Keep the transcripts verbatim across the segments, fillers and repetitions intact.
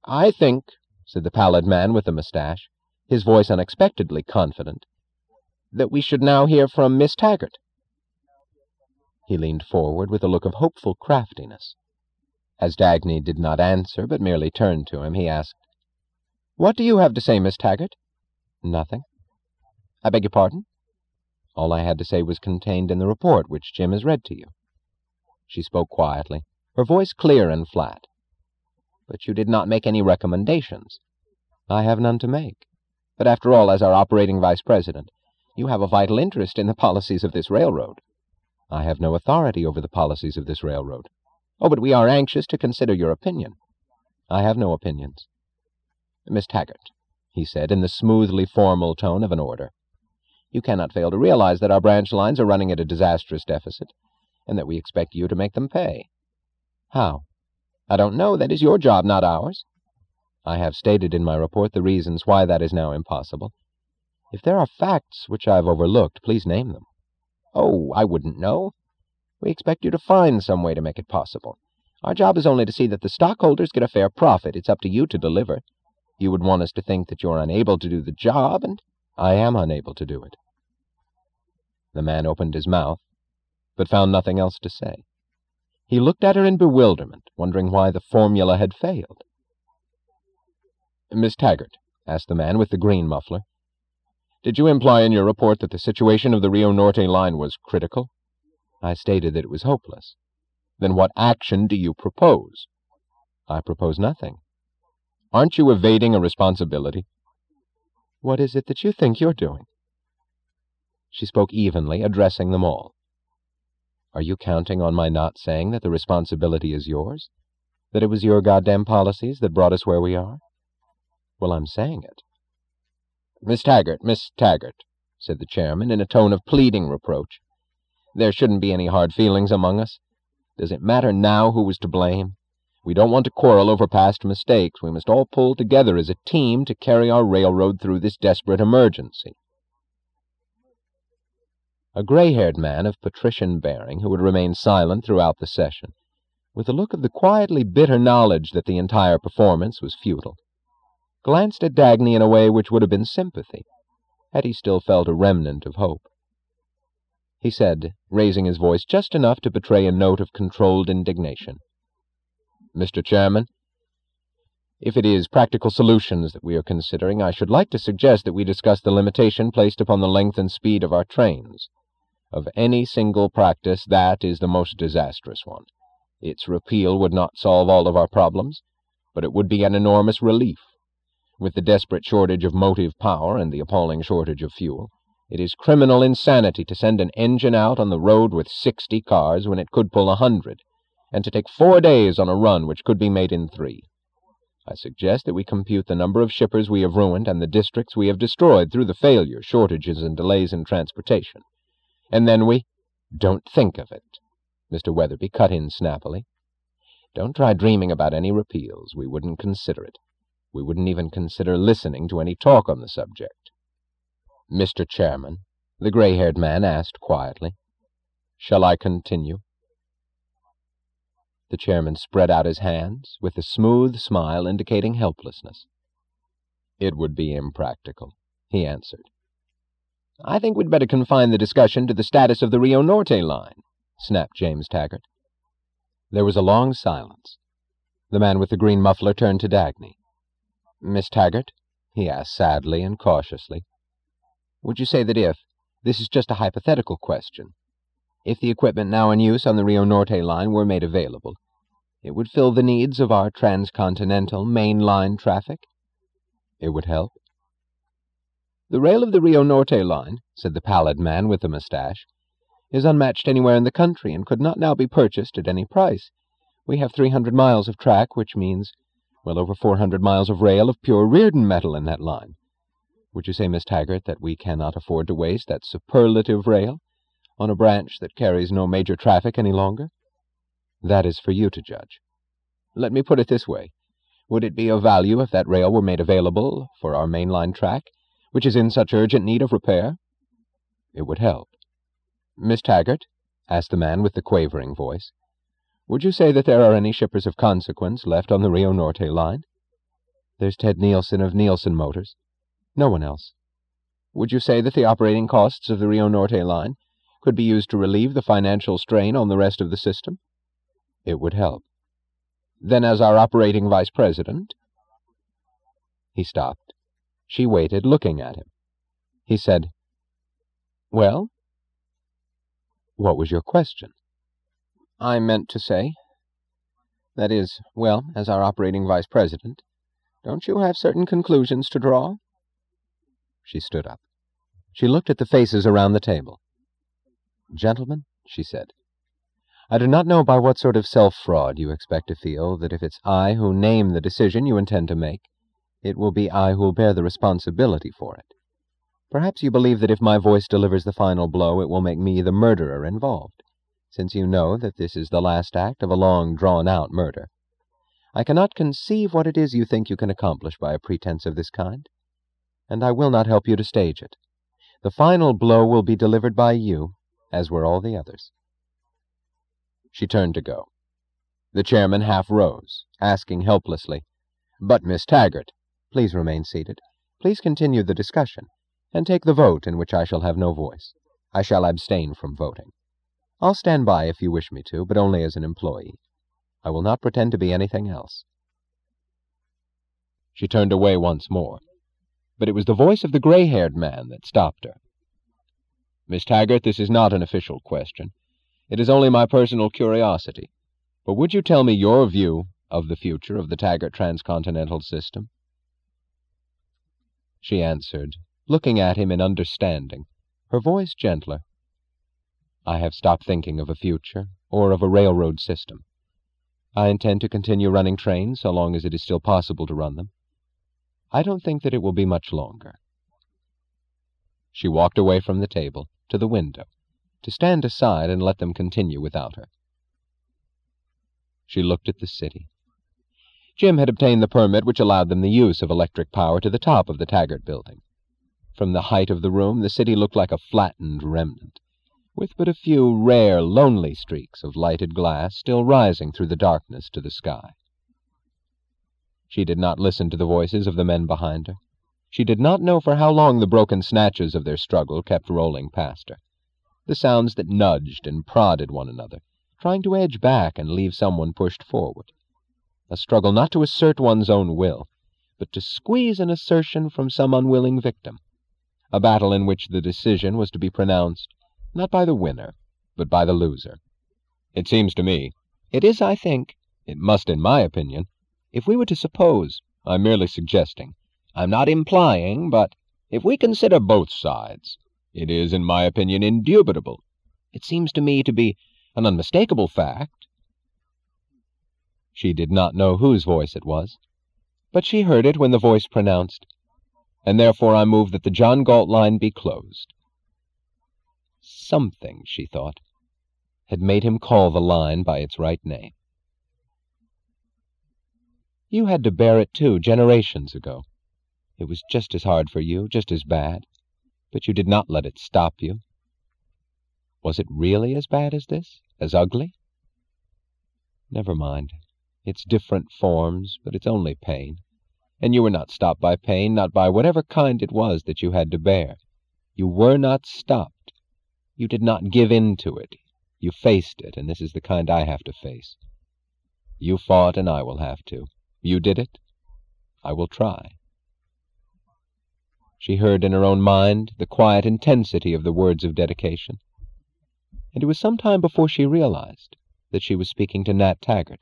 I think, said the pallid man with the mustache, his voice unexpectedly confident, that we should now hear from Miss Taggart. He leaned forward with a look of hopeful craftiness. As Dagny did not answer, but merely turned to him, he asked, "What do you have to say, Miss Taggart?" "Nothing." "I beg your pardon?" "All I had to say was contained in the report which Jim has read to you." She spoke quietly, her voice clear and flat. "But you did not make any recommendations." "I have none to make." "But after all, as our operating vice president, you have a vital interest in the policies of this railroad." "I have no authority over the policies of this railroad." "Oh, but we are anxious to consider your opinion." "I have no opinions." "Miss Taggart," he said in the smoothly formal tone of an order, "you cannot fail to realize that our branch lines are running at a disastrous deficit, and that we expect you to make them pay." "How?" "I don't know. That is your job, not ours." "I have stated in my report the reasons why that is now impossible. If there are facts which I have overlooked, please name them." "Oh, I wouldn't know. We expect you to find some way to make it possible. Our job is only to see that the stockholders get a fair profit. It's up to you to deliver. You would want us to think that you're unable to do the job, and—" "I am unable to do it." The man opened his mouth, but found nothing else to say. He looked at her in bewilderment, wondering why the formula had failed. "Miss Taggart," asked the man with the green muffler, "did you imply in your report that the situation of the Rio Norte line was critical?" "I stated that it was hopeless." "Then what action do you propose?" "I propose nothing." "Aren't you evading a responsibility?" "What is it that you think you're doing?" She spoke evenly, addressing them all. "Are you counting on my not saying that the responsibility is yours? That it was your goddamn policies that brought us where we are?" "Well, I'm saying it." "Miss Taggart, Miss Taggart," said the chairman in a tone of pleading reproach, "there shouldn't be any hard feelings among us. Does it matter now who was to blame? We don't want to quarrel over past mistakes. We must all pull together as a team to carry our railroad through this desperate emergency." A gray-haired man of patrician bearing, who had remained silent throughout the session, with a look of the quietly bitter knowledge that the entire performance was futile, glanced at Dagny in a way which would have been sympathy, had he still felt a remnant of hope. He said, raising his voice just enough to betray a note of controlled indignation, "Mister Chairman, if it is practical solutions that we are considering, I should like to suggest that we discuss the limitation placed upon the length and speed of our trains. Of any single practice, that is the most disastrous one. Its repeal would not solve all of our problems, but it would be an enormous relief. With the desperate shortage of motive power and the appalling shortage of fuel, it is criminal insanity to send an engine out on the road with sixty cars when it could pull a hundred, and to take four days on a run which could be made in three. I suggest that we compute the number of shippers we have ruined and the districts we have destroyed through the failure, shortages, and delays in transportation. And then we—" "Don't think of it," Mister Weatherby cut in snappily. "Don't try dreaming about any repeals. We wouldn't consider it. We wouldn't even consider listening to any talk on the subject." "Mister Chairman," the gray-haired man asked quietly, "shall I continue?" The chairman spread out his hands, with a smooth smile indicating helplessness. "It would be impractical," he answered. "I think we'd better confine the discussion to the status of the Rio Norte line," snapped James Taggart. There was a long silence. The man with the green muffler turned to Dagny. "Miss Taggart," he asked sadly and cautiously, "would you say that if—this is just a hypothetical question—if the equipment now in use on the Rio Norte line were made available, it would fill the needs of our transcontinental main line traffic?" "It would help." "The rail of the Rio Norte line," said the pallid man with the mustache, "is unmatched anywhere in the country and could not now be purchased at any price. We have three hundred miles of track, which means well over four hundred miles of rail of pure Reardon metal in that line. Would you say, Miss Taggart, that we cannot afford to waste that superlative rail on a branch that carries no major traffic any longer?" "That is for you to judge." "Let me put it this way. Would it be of value if that rail were made available for our main line track, which is in such urgent need of repair?" "It would help." "Miss Taggart," asked the man with the quavering voice, "would you say that there are any shippers of consequence left on the Rio Norte line?" There's Ted Nielsen of Nielsen Motors. No one else. Would you say that the operating costs of the Rio Norte line could be used to relieve the financial strain on the rest of the system? It would help. Then as our operating vice president... He stopped. She waited, looking at him. He said, Well? What was your question? I meant to say, that is, well, as our operating vice president, don't you have certain conclusions to draw? She stood up. She looked at the faces around the table. Gentlemen, she said, I do not know by what sort of self-fraud you expect to feel that if it's I who name the decision you intend to make, it will be I who will bear the responsibility for it. Perhaps you believe that if my voice delivers the final blow, it will make me the murderer involved, since you know that this is the last act of a long, drawn-out murder. I cannot conceive what it is you think you can accomplish by a pretense of this kind, and I will not help you to stage it. The final blow will be delivered by you, as were all the others. She turned to go. The chairman half rose, asking helplessly, But, Miss Taggart, please remain seated. Please continue the discussion, and take the vote in which I shall have no voice. I shall abstain from voting. I'll stand by if you wish me to, but only as an employee. I will not pretend to be anything else. She turned away once more, but it was the voice of the gray-haired man that stopped her. Miss Taggart, this is not an official question. It is only my personal curiosity. But would you tell me your view of the future of the Taggart Transcontinental System? She answered, looking at him in understanding, her voice gentler. I have stopped thinking of a future or of a railroad system. I intend to continue running trains so long as it is still possible to run them. I don't think that it will be much longer. She walked away from the table to the window, to stand aside and let them continue without her. She looked at the city. Jim had obtained the permit which allowed them the use of electric power to the top of the Taggart building. From the height of the room, the city looked like a flattened remnant, with but a few rare, lonely streaks of lighted glass still rising through the darkness to the sky. She did not listen to the voices of the men behind her. She did not know for how long the broken snatches of their struggle kept rolling past her, the sounds that nudged and prodded one another, trying to edge back and leave someone pushed forward. A struggle not to assert one's own will, but to squeeze an assertion from some unwilling victim. A battle in which the decision was to be pronounced not by the winner, but by the loser. It seems to me, it is, I think, it must in my opinion, if we were to suppose, I'm merely suggesting, I'm not implying, but if we consider both sides, it is, in my opinion, indubitable. It seems to me to be an unmistakable fact. She did not know whose voice it was, but she heard it when the voice pronounced, and therefore I move that the John Galt line be closed. Something, she thought, had made him call the line by its right name. You had to bear it, too, generations ago. It was just as hard for you, just as bad, but you did not let it stop you. Was it really as bad as this? As ugly? Never mind. It's different forms, but it's only pain. And you were not stopped by pain, not by whatever kind it was that you had to bear. You were not stopped. You did not give in to it. You faced it, and this is the kind I have to face. You fought, and I will have to. You did it. I will try. She heard in her own mind the quiet intensity of the words of dedication, and it was some time before she realized that she was speaking to Nat Taggart.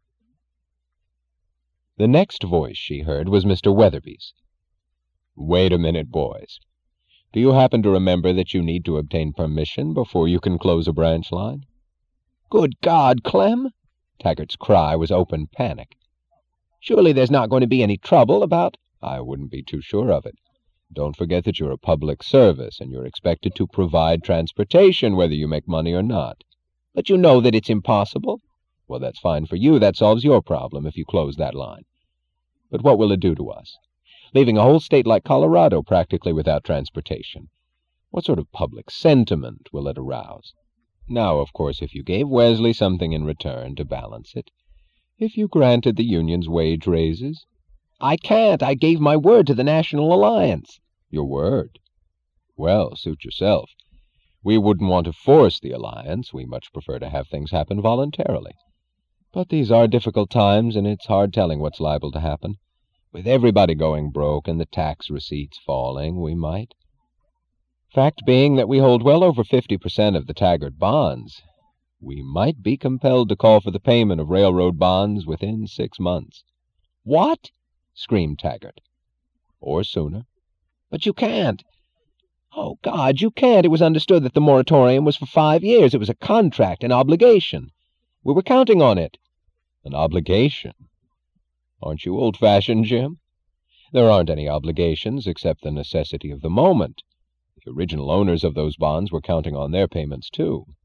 The next voice she heard was Mister Weatherby's. Wait a minute, boys. Do you happen to remember that you need to obtain permission before you can close a branch line? Good God, Clem! Taggart's cry was open panic. Surely there's not going to be any trouble about... I wouldn't be too sure of it. Don't forget that you're a public service, and you're expected to provide transportation whether you make money or not. But you know that it's impossible? Well, that's fine for you. That solves your problem if you close that line. But what will it do to us? Leaving a whole state like Colorado practically without transportation. What sort of public sentiment will it arouse? Now, of course, if you gave Wesley something in return to balance it, if you granted the union's wage raises, I can't. I gave my word to the National Alliance. Your word? Well, suit yourself. We wouldn't want to force the alliance. We much prefer to have things happen voluntarily. But these are difficult times, and it's hard telling what's liable to happen. With everybody going broke and the tax receipts falling, we might. Fact being that we hold well over fifty percent of the Taggart bonds, we might be compelled to call for the payment of railroad bonds within six months. What? Screamed Taggart. Or sooner. But you can't. Oh, God, you can't. It was understood that the moratorium was for five years. It was a contract, an obligation. We were counting on it. An obligation? Aren't you old-fashioned, Jim? There aren't any obligations except the necessity of the moment. The original owners of those bonds were counting on their payments, too.